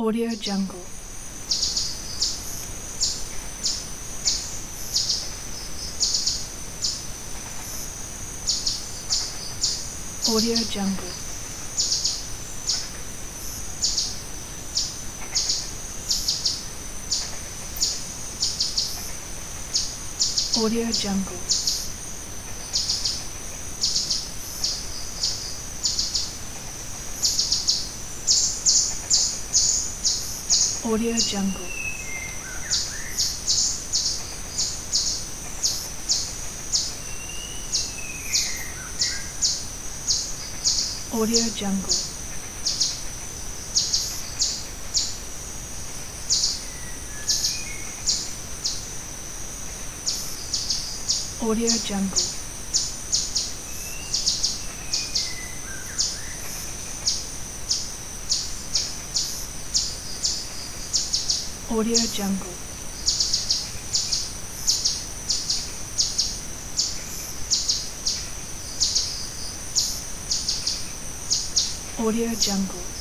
Audio Jungle. Audio Jungle. Audio Jungle. Audio Jungle. Audio Jungle. Audio Jungle. Audio Jungle. Audio Jungle.